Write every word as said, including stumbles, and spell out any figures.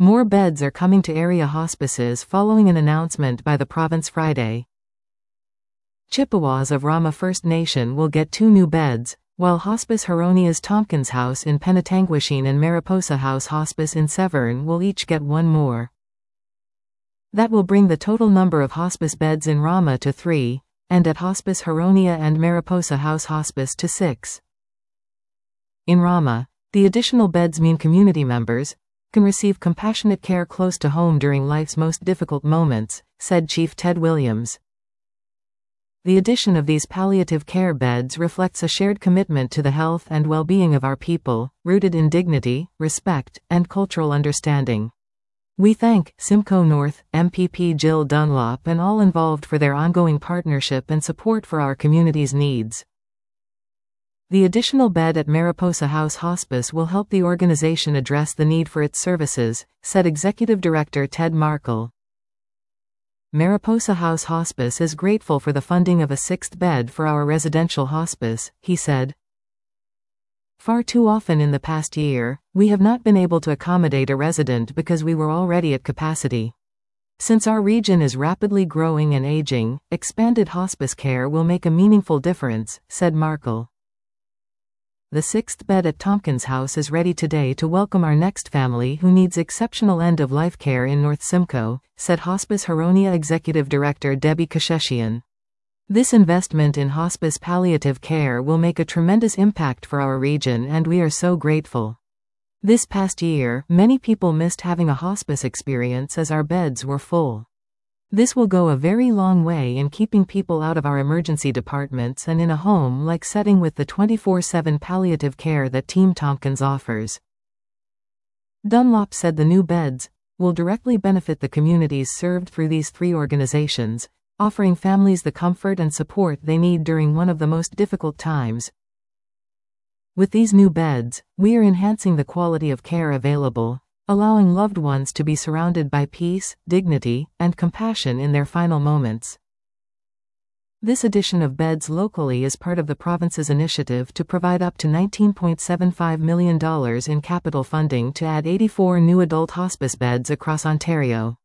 More beds are coming to area hospices following an announcement by the province Friday. Chippewas of Rama First Nation will get two new beds, while Hospice Horonia's Tompkins House in Penetanguishene and Mariposa House Hospice in Severn will each get one more. That will bring the total number of hospice beds in Rama to three, and at Hospice Horonia and Mariposa House Hospice to six. In Rama, the additional beds mean community members can receive compassionate care close to home during life's most difficult moments, said Chief Ted Williams. The addition of these palliative care beds reflects a shared commitment to the health and well-being of our people, rooted in dignity, respect, and cultural understanding. We thank Simcoe North, M P P Jill Dunlop and all involved for their ongoing partnership and support for our community's needs. The additional bed at Mariposa House Hospice will help the organization address the need for its services, said Executive Director Ted Markle. Mariposa House Hospice is grateful for the funding of a sixth bed for our residential hospice, he said. Far too often in the past year, we have not been able to accommodate a resident because we were already at capacity. Since our region is rapidly growing and aging, expanded hospice care will make a meaningful difference, said Markle. The sixth bed at Tompkins House is ready today to welcome our next family who needs exceptional end-of-life care in North Simcoe, said Hospice Horonia Executive Director Debbie Kasheshian. This investment in hospice palliative care will make a tremendous impact for our region and we are so grateful. This past year, many people missed having a hospice experience as our beds were full. This will go a very long way in keeping people out of our emergency departments and in a home-like setting with the twenty-four seven palliative care that Team Tompkins offers. Dunlop said the new beds will directly benefit the communities served through these three organizations, offering families the comfort and support they need during one of the most difficult times. With these new beds, we are enhancing the quality of care available, allowing loved ones to be surrounded by peace, dignity, and compassion in their final moments. This addition of beds locally is part of the province's initiative to provide up to nineteen point seven five million dollars in capital funding to add eighty-four new adult hospice beds across Ontario.